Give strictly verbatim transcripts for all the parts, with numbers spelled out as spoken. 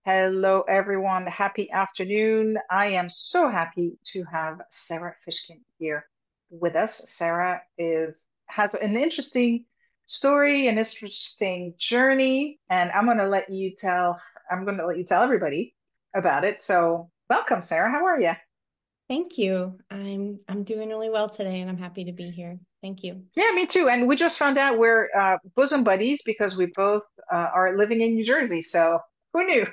Hello, everyone. Happy afternoon. I am so happy to have Sarah Fishkin here with us. Sarah is has an interesting story, an interesting journey, and I'm going to let you tell. I'm going to let you tell everybody about it. So, welcome, Sarah. How are you? Thank you. I'm I'm doing really well today and I'm happy to be here. Thank you. Yeah, me too. And we just found out we're uh, bosom buddies because we both uh, are living in New Jersey. So, who knew?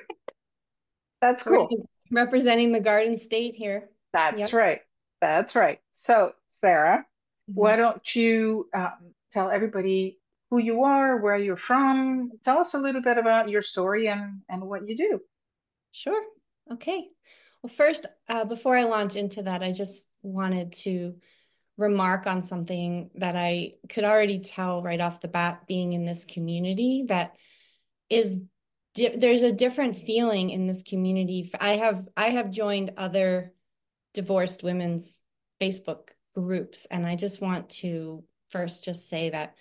That's We're cool. representing the Garden State here. That's Yep. right. That's right. So, Sarah, why Mhm. don't you um, tell everybody who you are, where you're from? Tell us a little bit about your story and and what you do. Sure. Okay. Well, first, uh, before I launch into that, I just wanted to remark on something that I could already tell right off the bat being in this community that is di there's a different feeling in this community. I have I have joined other divorced women's Facebook groups. And I just want to first just say that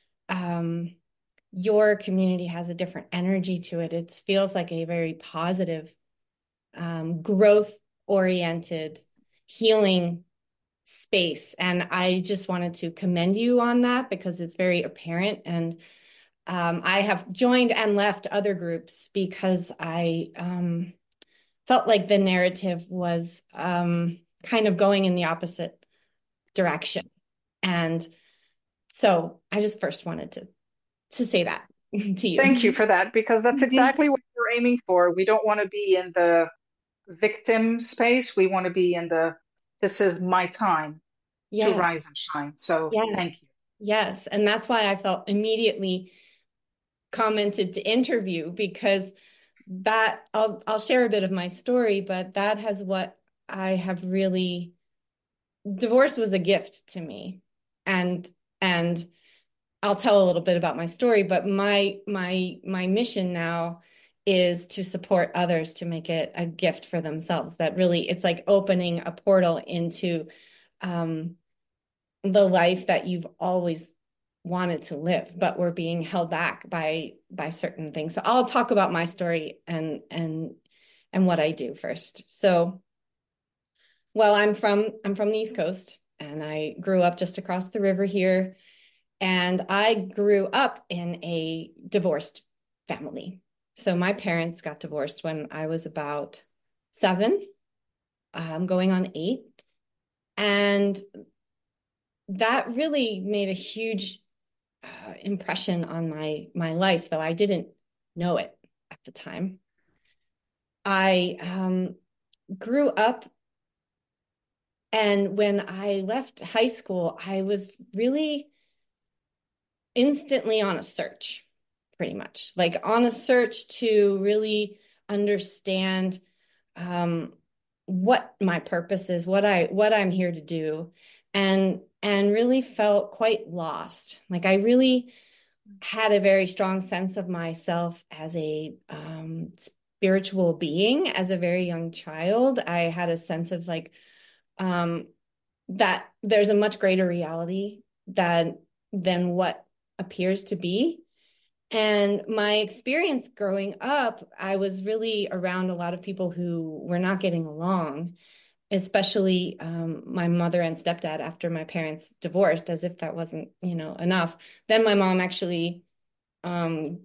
um, your community has a different energy to it. It feels like a very positive, um, growth oriented, healing space. And I just wanted to commend you on that because it's very apparent. And um, I have joined and left other groups because I um, felt like the narrative was um, kind of going in the opposite direction. And so I just first wanted to to say that to Thank you you. for that, because that's Mhm. exactly what we're aiming for. We don't want to be in the victim space. We want to be in the this is my time to Yes, rise and shine. So, yes, thank you. yes. And that's why I felt immediately commented to interview because that I'll I'll share a bit of my story, but that has what I have really divorce was a gift to me. And and I'll tell a little bit about my story, but my my my mission now is to support others to make it a gift for themselves. That really, it's like opening a portal into um, the life that you've always wanted to live, but we're being held back by by certain things. So I'll talk about my story and and and what I do first. So, well, I'm from I'm from the East Coast, and I grew up just across the river here. And I grew up in a divorced family. So my parents got divorced when I was about seven, um, going on eight. And that really made a huge uh, impression on my my life, though I didn't know it at the time. I um, grew up, and when I left high school, I was really instantly on a search, pretty much like on a search to really understand um, what my purpose is, what I what I'm here to do, and and really felt quite lost. Like I really had a very strong sense of myself as a um, spiritual being as a very young child. I had a sense of like um, that there's a much greater reality than than what appears to be. And my experience growing up, I was really around a lot of people who were not getting along, especially um, my mother and stepdad after my parents divorced, as if that wasn't, you know, enough. Then my mom actually um,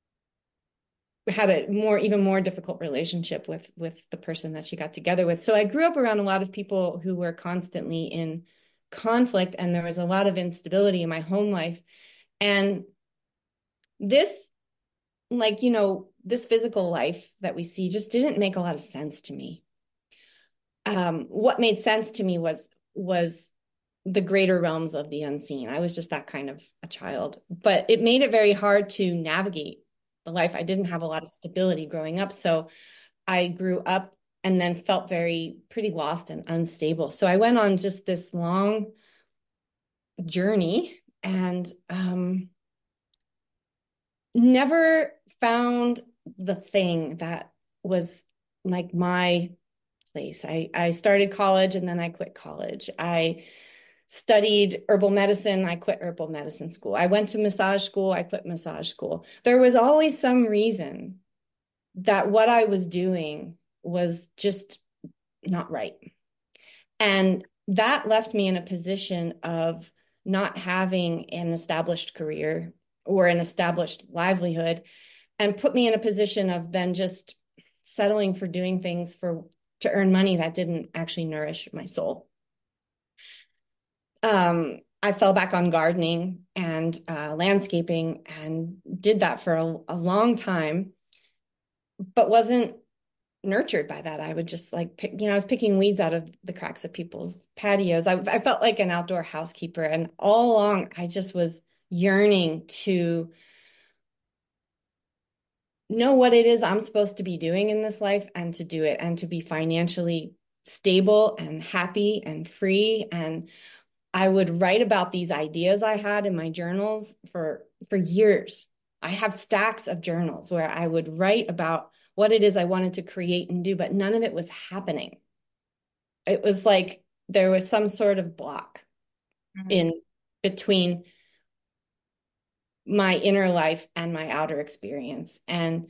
had a more, even more difficult relationship with with the person that she got together with. So I grew up around a lot of people who were constantly in conflict, and there was a lot of instability in my home life. And this, like, you know, this physical life that we see just didn't make a lot of sense to me. Um, what made sense to me was was the greater realms of the unseen. I was just that kind of a child, but it made it very hard to navigate the life. I didn't have a lot of stability growing up, so I grew up and then felt very pretty lost and unstable. So I went on just this long journey and um, never found the thing that was like my place. I, I started college and then I quit college. I studied herbal medicine. I quit herbal medicine school. I went to massage school. I quit massage school. There was always some reason that what I was doing was just not right. And that left me in a position of not having an established career or an established livelihood, and put me in a position of then just settling for doing things for to earn money that didn't actually nourish my soul. Um, I fell back on gardening and uh, landscaping and did that for a, a long time, but wasn't nurtured by that. I would just like pick, you know, I was picking weeds out of the cracks of people's patios. I, I felt like an outdoor housekeeper. And all along, I just was yearning to know what it is I'm supposed to be doing in this life and to do it and to be financially stable and happy and free. And I would write about these ideas I had in my journals for for years. I have stacks of journals where I would write about what it is I wanted to create and do, but none of it was happening. It was like there was some sort of block Mm-hmm. in between my inner life and my outer experience. And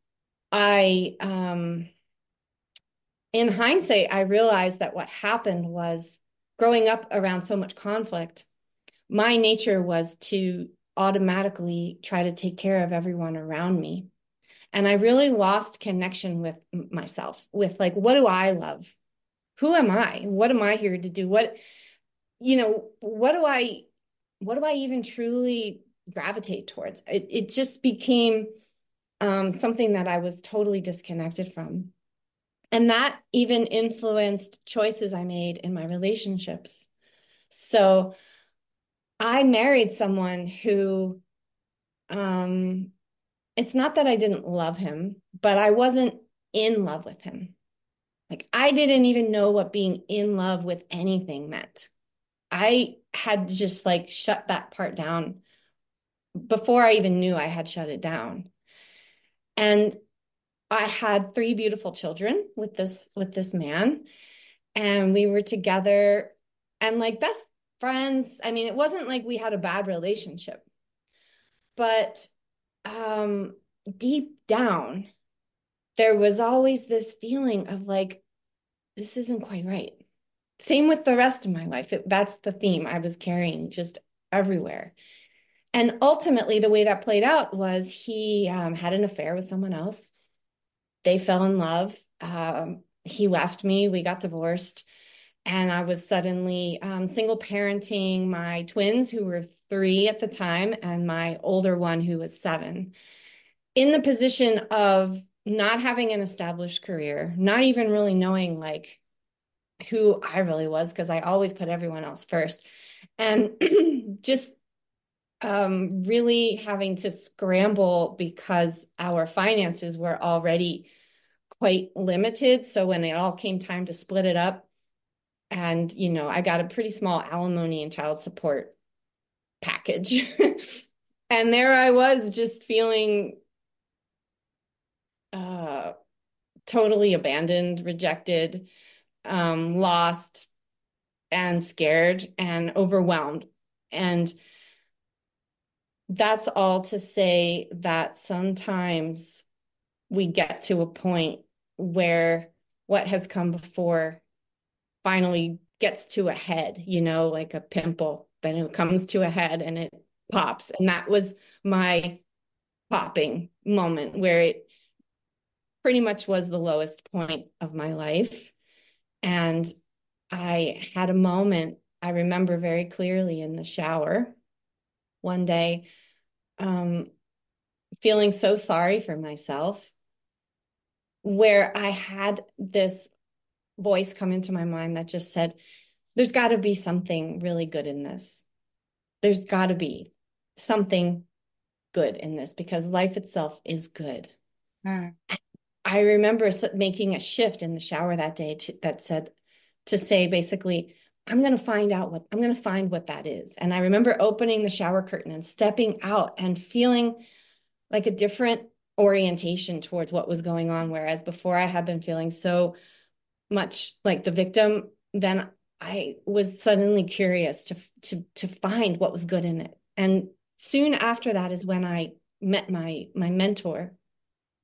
I, um, in hindsight, I realized that what happened was growing up around so much conflict, my nature was to automatically try to take care of everyone around me. And I really lost connection with myself, with like, what do I love? Who am I? What am I here to do? What, you know, what do I, what do I even truly gravitate towards? It, it just became um, something that I was totally disconnected from. And that even influenced choices I made in my relationships. So I married someone who, um, it's not that I didn't love him, but I wasn't in love with him. Like I didn't even know what being in love with anything meant. I had just like shut that part down before I even knew I had shut it down. And I had three beautiful children with this with this man, and we were together and like best friends. I mean, it wasn't like we had a bad relationship, but um deep down there was always this feeling of like this isn't quite right. Same with the rest of my life. It, that's the theme I was carrying just everywhere. And ultimately, the way that played out was he um, had an affair with someone else. They fell in love. Um, he left me. We got divorced. And I was suddenly um, single parenting my twins, who were three at the time, and my older one, who was seven, in the position of not having an established career, not even really knowing like who I really was, because I always put everyone else first. And just um, really having to scramble because our finances were already quite limited. So when it all came time to split it up, and you know, I got a pretty small alimony and child support package. And there I was just feeling uh, totally abandoned, rejected, um, lost, and scared and overwhelmed. And that's all to say that sometimes we get to a point where what has come before finally gets to a head, you know, like a pimple, then it comes to a head and it pops. And that was my popping moment where it pretty much was the lowest point of my life. And I had a moment, I remember very clearly in the shower one day, um, feeling so sorry for myself, where I had this voice come into my mind that just said, there's got to be something really good in this. There's got to be something good in this because life itself is good. Mm. I remember making a shift in the shower that day to, that said, to say basically, I'm going to find out what I'm going to find what that is. And I remember opening the shower curtain and stepping out and feeling like a different orientation towards what was going on. Whereas before I had been feeling so much like the victim, then I was suddenly curious to to to find what was good in it. And soon after that is when I met my my mentor,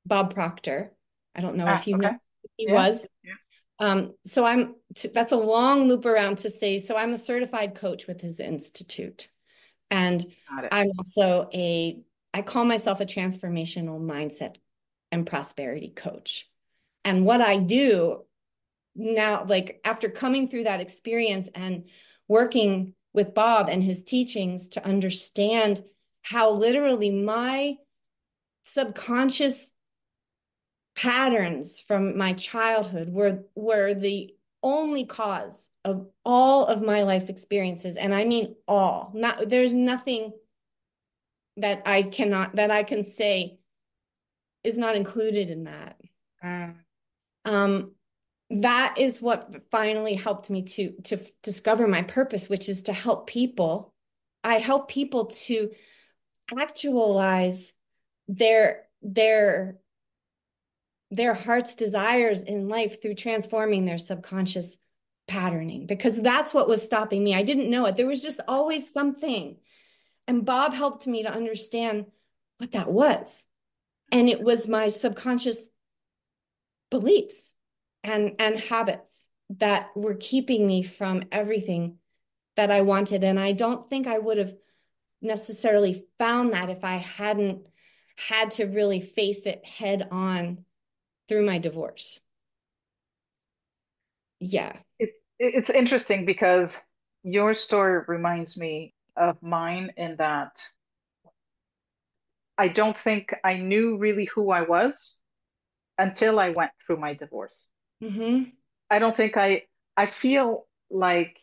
Bob Proctor. I don't know if Ah, you know okay. who he Yeah. was. Yeah. Um, so I'm, that's a long loop around to say, so I'm a certified coach with his institute. And Got it. I'm also a, I call myself a transformational mindset and prosperity coach. And what I do now, like after coming through that experience and working with Bob and his teachings to understand how literally my subconscious patterns from my childhood were were the only cause of all of my life experiences, and I mean all. Not there's nothing that I cannot that I can say is not included in that. Mm. Um, that is what finally helped me to to discover my purpose, which is to help people. I help people to actualize their their their heart's desires in life through transforming their subconscious patterning, because that's what was stopping me. I didn't know it. There was just always something. And Bob helped me to understand what that was. And it was my subconscious beliefs and and habits that were keeping me from everything that I wanted. And I don't think I would have necessarily found that if I hadn't had to really face it head on through my divorce. Yeah. It, it's interesting because your story reminds me of mine in that I don't think I knew really who I was until I went through my divorce. Mm-hmm. I don't think I, I feel like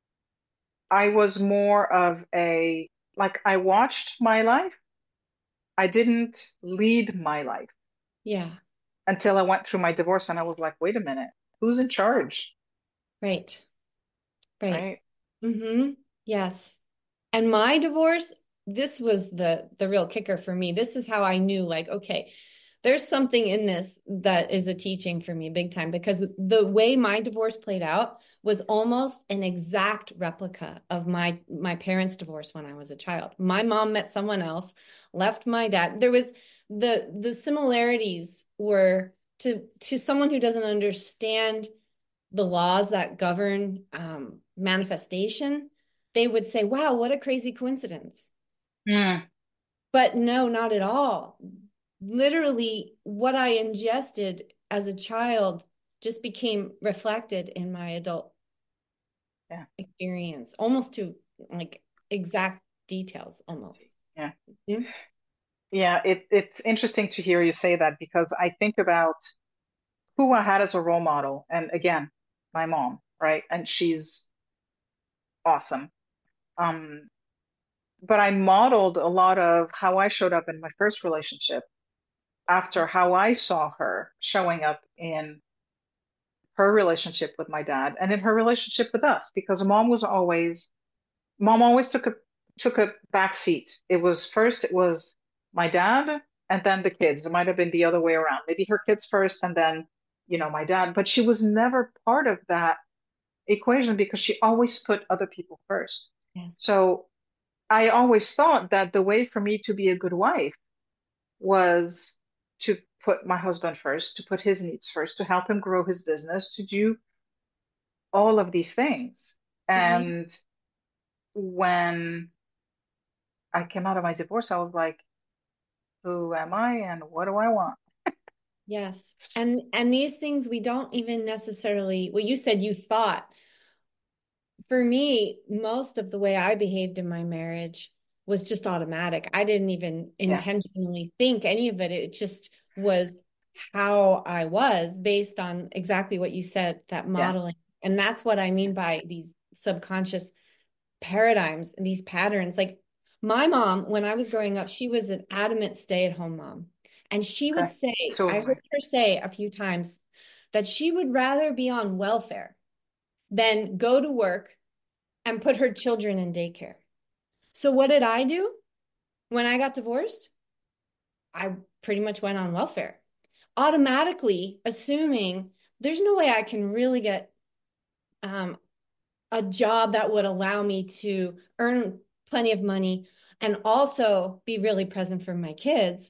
I was more of a, like I watched my life. I didn't lead my life Yeah. until I went through my divorce and I was like, wait a minute, who's in charge? Right. Right. Right? Mm-hmm. Yes. And my divorce, this was the the real kicker for me. This is how I knew, like, okay, there's something in this that is a teaching for me big time, because the way my divorce played out was almost an exact replica of my my parents' divorce when I was a child. My mom met someone else, left my dad. There was the the similarities were to to someone who doesn't understand the laws that govern um, manifestation, they would say, wow, what a crazy coincidence. Mm. But no, not at all. Literally, what I ingested as a child just became reflected in my adult Yeah. experience, almost to like exact details, almost. Yeah. Yeah. Yeah. It, it's interesting to hear you say that because I think about who I had as a role model. And again, my mom, right? And she's awesome. Um, but I modeled a lot of how I showed up in my first relationship after how I saw her showing up in her relationship with my dad and in her relationship with us because mom was always mom always took a took a back seat. It was first it was my dad and then the kids. It might have been the other way around. Maybe her kids first and then, you know, my dad, but she was never part of that equation because she always put other people first. Yes. So I always thought that the way for me to be a good wife was to put my husband first, to put his needs first, to help him grow his business, to do all of these things. Mm-hmm. And when I came out of my divorce, I was like, who am I and what do I want? Yes. And and these things we don't even necessarily, well, you said you thought. For me, most of the way I behaved in my marriage was just automatic. I didn't even Yeah, intentionally think any of it. It just was how I was based on exactly what you said, that yeah, modeling. And that's what I yeah. mean by these subconscious paradigms and these patterns. Like my mom, when I was growing up, she was an adamant stay-at-home mom. And she would Okay. say, So I was I. heard her say a few times that she would rather be on welfare than go to work and put her children in daycare. So what did I do when I got divorced? I pretty much went on welfare, automatically assuming there's no way I can really get um, a job that would allow me to earn plenty of money and also be really present for my kids,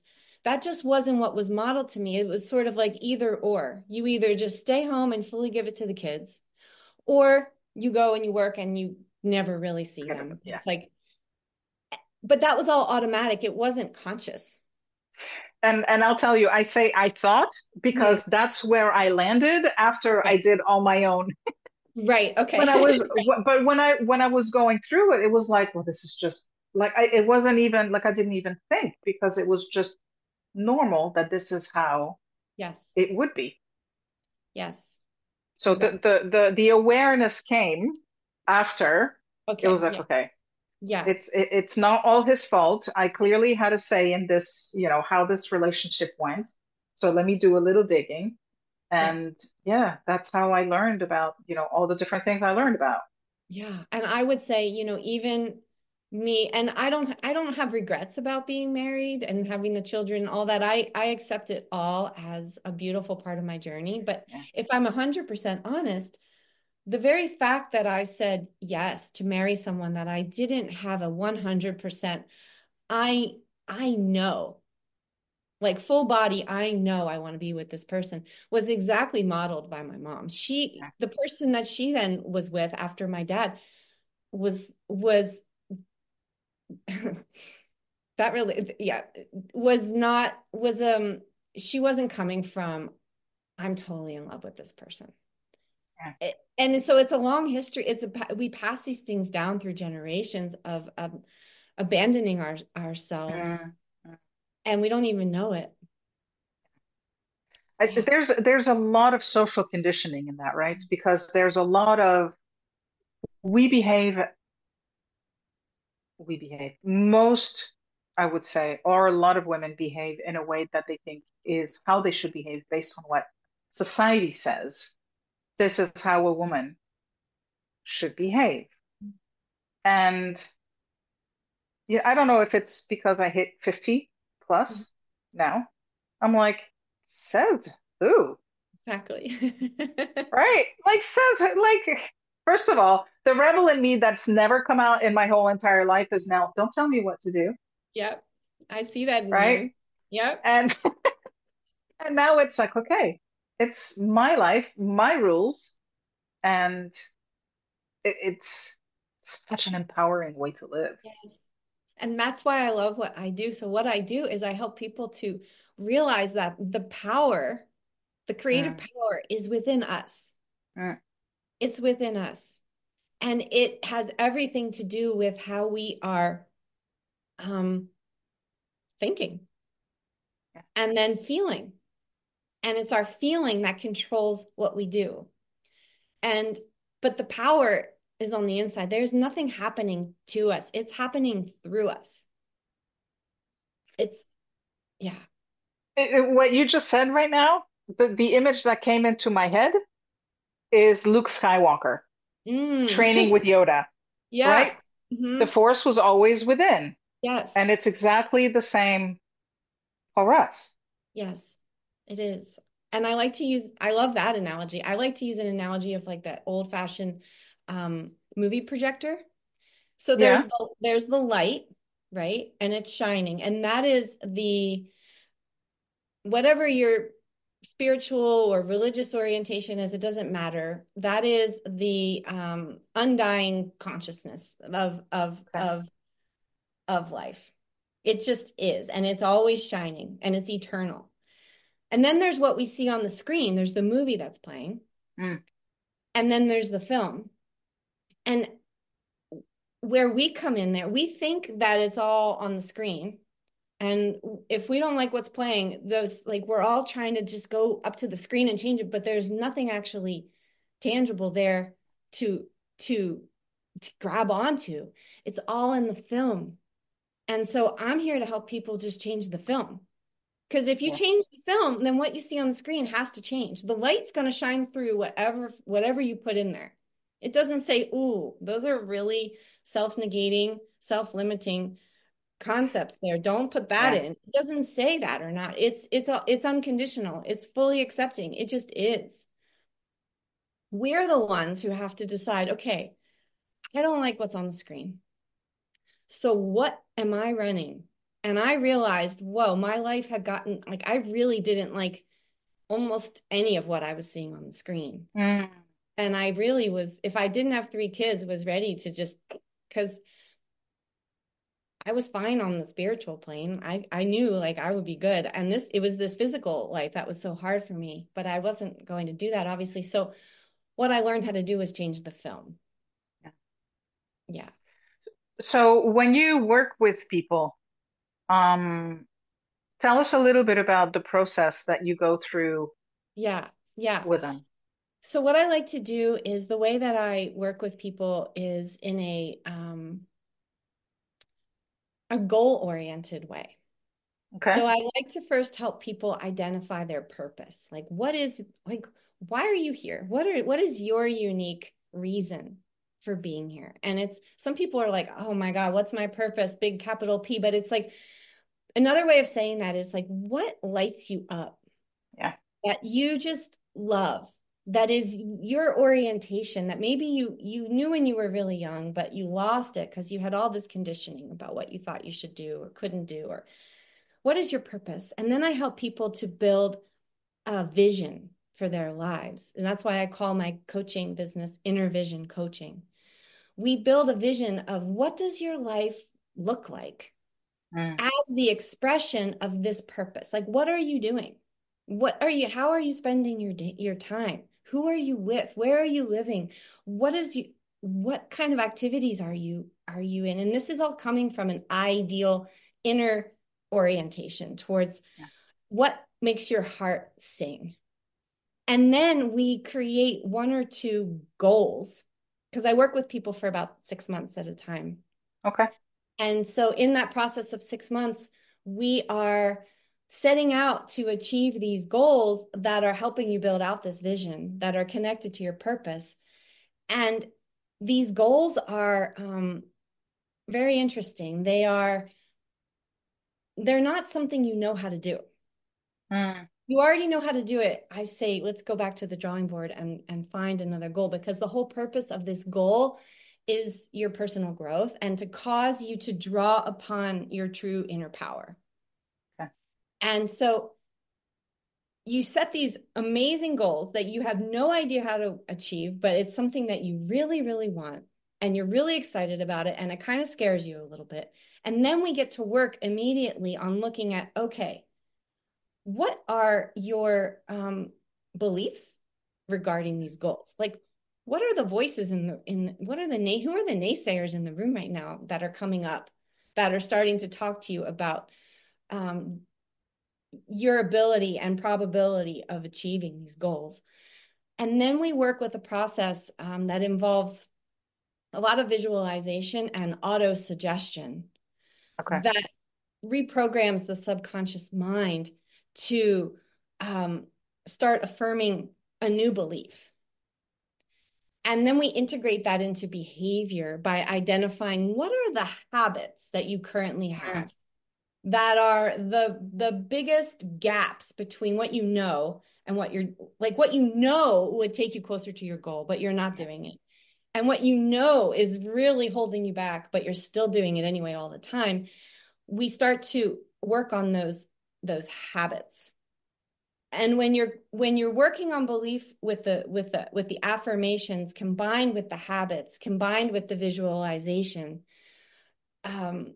that just wasn't what was modeled to me. It was sort of like either or. You either just stay home and fully give it to the kids, or you go and you work and you never really see them. Yeah. It's like, but that was all automatic. It wasn't conscious. And and I'll tell you, I say I thought Mhm. because that's where I landed after I Right. did all my own. Right. When I Okay. was, but when I when I was going through it, it was like, well, this is just like I, it wasn't even like I didn't even think because it was just normal that this is how Yes. it would be. Yes. So the Exactly. the the the awareness came after. It was Okay. like, Yeah. okay, Yeah. it's it, it's not all his fault. I clearly had a say in this, you know, how this relationship went. So let me do a little digging. Yeah. And yeah, that's how I learned about, you know, all the different things I learned about. Yeah. And I would say, you know, even me, and I don't I don't have regrets about being married and having the children and all that. I I accept it all as a beautiful part of my journey. But Yeah. if I'm one hundred percent honest, the very fact that I said yes to marry someone that I didn't have a one hundred percent, I I know, like full body, I know I want to be with this person, was exactly modeled by my mom. She, Yeah. the person that she then was with after my dad was was that really, yeah, was not was um she wasn't coming from I'm totally in love with this person. Yeah. It, and so it's a long history. It's a we pass these things down through generations of, of abandoning our ourselves, Mm, mm. and we don't even know it. I, Yeah. there's there's a lot of social conditioning in that, right? Because there's a lot of we behave we behave most, I would say, or a lot of women behave in a way that they think is how they should behave based on what society says. This is how a woman should behave. And yeah, I don't know if it's because I hit fifty plus now. I'm like, says who? Exactly. Right? Like says like first of all, the rebel in me that's never come out in my whole entire life is now, don't tell me what to do, Yep. I see that in right? you. Yep. And and now it's like, okay, it's my life, my rules, and it, it's such an empowering way to live. Yes. And that's why I love what I do. So what I do is I help people to realize that the power, the creative Mm, power is within us. mm, It's within us. And it has everything to do with how we are um, thinking yeah, and then feeling. And it's our feeling that controls what we do. And, but the power is on the inside. There's nothing happening to us, it's happening through us. It's, yeah. It- it- what you just said right now, the, the image that came into my head is Luke Skywalker Mm. training with Yoda, Yeah. right? The Hmm. Force was always within, and Yes. it's exactly the same for us. Yes, it is. And I like to use, I love that analogy. I like to use an analogy of like that old fashioned um, movie projector. So there's Yeah, the, there's the light, right? And it's shining. And that is the, whatever your spiritual or religious orientation is, it doesn't matter. That is the um, undying consciousness of, of, okay. of, of life. It just is. And it's always shining and it's eternal. And then there's what we see on the screen. There's the movie that's playing, Mm, and then there's the film. And where we come in there, we think that it's all on the screen. And if we don't like what's playing, those like we're all trying to just go up to the screen and change it, but there's nothing actually tangible there to to to grab onto. It's all in the film. And so I'm here to help people just change the film. Because if you yeah, change the film, then what you see on the screen has to change. The light's going to shine through whatever whatever you put in there. It doesn't say, "Ooh, those are really self-negating, self-limiting concepts there. Don't put that yeah, in." It doesn't say that or not. It's it's it's unconditional. It's fully accepting. It just is. We're the ones who have to decide, okay, I don't like what's on the screen. So what am I running? And I realized, whoa, my life had gotten like, I really didn't like almost any of what I was seeing on the screen. Mm. And I really was, if I didn't have three kids, was ready to just, because I was fine on the spiritual plane. I, I knew like I would be good. And this, it was this physical life that was so hard for me, but I wasn't going to do that, obviously. So what I learned how to do was change the film. Yeah. Yeah. So when you work with people, um, tell us a little bit about the process that you go through Yeah. Yeah. with them. So what I like to do is the way that I work with people is in a um, a goal-oriented way. Okay. So I like to first help people identify their purpose. Like what is like why are you here? What are what is your unique reason for being here? And it's some people are like, "Oh my God, what's my purpose?" Big capital P, but it's like another way of saying that is like what lights you up Yeah. that you just love. That is your orientation that maybe you you knew when you were really young, but you lost it because you had all this conditioning about what you thought you should do or couldn't do, or what is your purpose? And then I help people to build a vision for their lives. And that's why I call my coaching business Inner Vision Coaching. We build a vision of what does your life look like Mm. as the expression of this purpose? Like, what are you doing? What are you, how are you spending your day, your time? Who are you with? Where are you living? What is you, what kind of activities are you, are you in? And this is all coming from an ideal inner orientation towards Yeah. what makes your heart sing. And then we create one or two goals because I work with people for about six months at a time. Okay. And so in that process of six months, we are setting out to achieve these goals that are helping you build out this vision, that are connected to your purpose. And these goals are um, very interesting. They are, they're not something you know how to do. Mm. You already know how to do it. I say, let's go back to the drawing board and, and find another goal, because the whole purpose of this goal is your personal growth and to cause you to draw upon your true inner power. Okay. And so you set these amazing goals that you have no idea how to achieve, but it's something that you really, really want. And you're really excited about it. And it kind of scares you a little bit. And then we get to work immediately on looking at, okay, what are your um, beliefs regarding these goals? Like, what are the voices in the in what are the na- who are the naysayers in the room right now that are coming up, that are starting to talk to you about um, your ability and probability of achieving these goals? And then we work with a process um, that involves a lot of visualization and auto suggestion Okay. that reprograms the subconscious mind to um, start affirming a new belief. And then we integrate that into behavior by identifying what are the habits that you currently Mm. have that are the the biggest gaps between what you know and what you're like what you know would take you closer to your goal, but you're not doing it. And what you know is really holding you back, but you're still doing it anyway all the time. We start to work on those those habits. And when you're when you're working on belief with the with the with the affirmations combined with the habits combined with the visualization, um,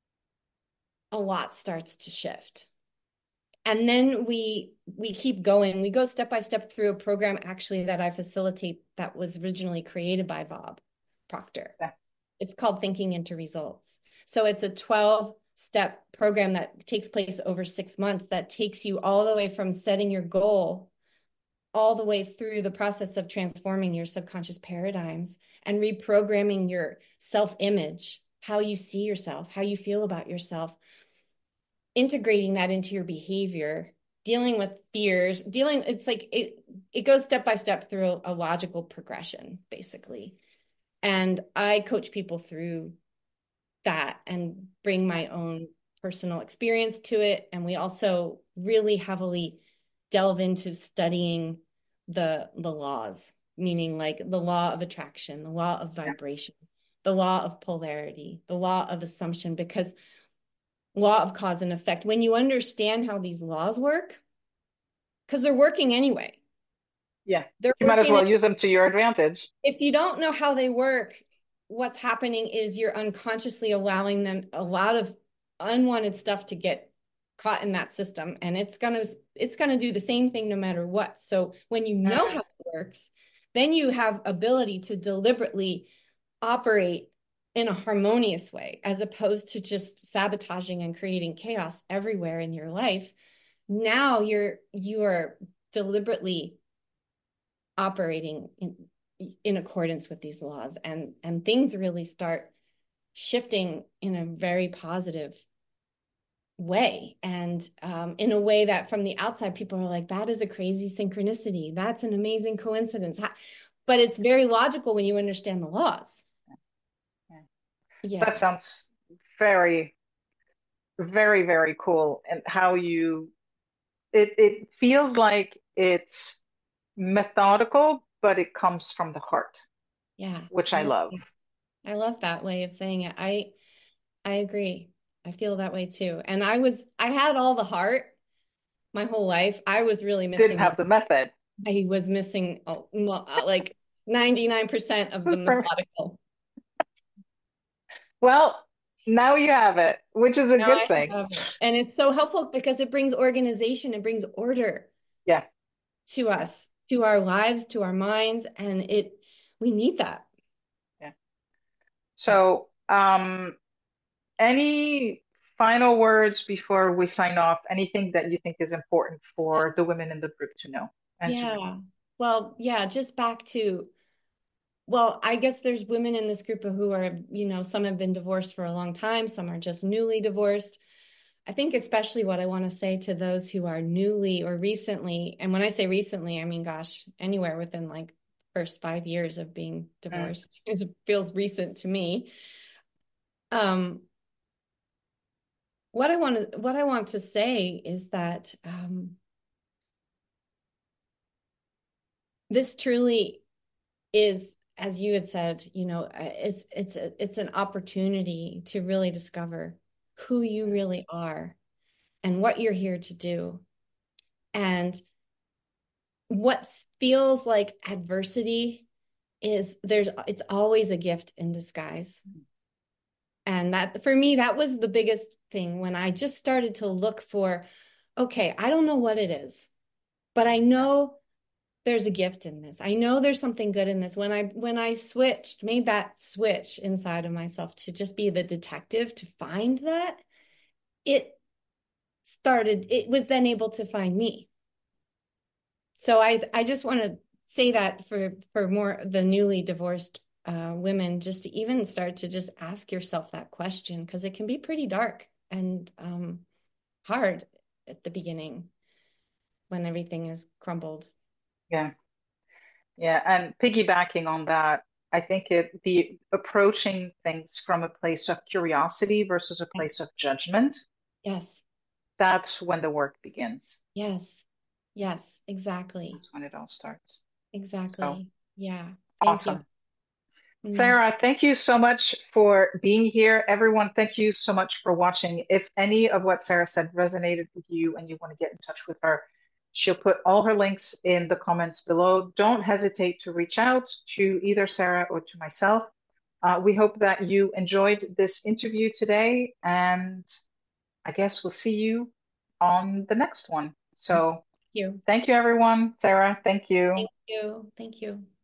a lot starts to shift. And then we we keep going. We go step by step through a program actually that I facilitate that was originally created by Bob Proctor. Yeah. It's called Thinking into Results. So it's a twelve step program that takes place over six months that takes you all the way from setting your goal all the way through the process of transforming your subconscious paradigms and reprogramming your self-image, how you see yourself, how you feel about yourself, integrating that into your behavior, dealing with fears, dealing, it's like it, it goes step by step through a logical progression, basically. And I coach people through that and bring my own personal experience to it. And we also really heavily delve into studying the the laws, meaning like the law of attraction, the law of Yeah. vibration, the law of polarity, the law of assumption, because law of cause and effect, when you understand how these laws work, because they're working anyway. Yeah. They're You might as working. well use them to your advantage. If you don't know how they work, what's happening is you're unconsciously allowing them a lot of unwanted stuff to get caught in that system, and it's gonna it's gonna do the same thing no matter what. So when you know how Mm, it works, then you have ability to deliberately operate in a harmonious way, as opposed to just sabotaging and creating chaos everywhere in your life. Now you're you are deliberately operating in in accordance with these laws, and and things really start shifting in a very positive way, and um, in a way that from the outside people are like, that is a crazy synchronicity, that's an amazing coincidence, but it's very logical when you understand the laws. yeah. Yeah, That sounds very, very, very cool. And how you, it, it feels like it's methodical, but it comes from the heart, yeah, which i I love love. that. I love that way of saying it. I i agree. I feel that way too, and i was I had all the heart my whole life. I was really Didn't missing the have the method. I was missing oh, like ninety-nine percent of the methodical. Well, now you have it, which is a Now good I thing. have it. And it's so helpful because it brings organization, it brings order Yeah, to yeah, us, to our lives, to our minds. And it, we need that. yeah. Yeah. So, um, any final words before we sign off? Anything that you think is important for the women in the group to know and to Yeah. Well, yeah, just back to, well, I guess there's women in this group who are, you know, some have been divorced for a long time, some are just newly divorced. I think especially what I want to say to those who are newly or recently, and when I say recently, I mean, gosh, anywhere within like first five years of being know? divorced, it feels recent to me. Um, what I want to what I want to say is that um, this truly is, as you had said, you know, uh, it's it's a, it's an opportunity to really discover who you really are and what you're here to do. And what feels like adversity is there's it's always a gift in disguise. And that for me, that was the biggest thing when I just started to look for, okay, I don't know what it is, but I know there's a gift in this. I know there's something good in this. When I when I switched, made that switch inside of myself to just be the detective to find that, it started, it was then able to find me. So I I just want to say that for for more the newly divorced uh, women, just to even start to just ask yourself that question, because it can be pretty dark and um, hard at the beginning when everything is crumbled. Yeah, yeah. And piggybacking on that, I think it the approaching things from a place of curiosity versus a place Yes, of judgment, yes, that's when the work begins. yes, yes, exactly, That's when it all starts. So exactly. Yeah, thank you. awesome. Mm. Sarah, thank you so much for being here. Everyone, thank you so much for watching. If any of what Sarah said resonated with you and you want to get in touch with her, she'll put all her links in the comments below. Don't hesitate to reach out to either Sarah or to myself. Uh, we hope that you enjoyed this interview today, and I guess we'll see you on the next one. Thank So you. thank you, everyone. Sarah, thank you. Thank you. Thank you.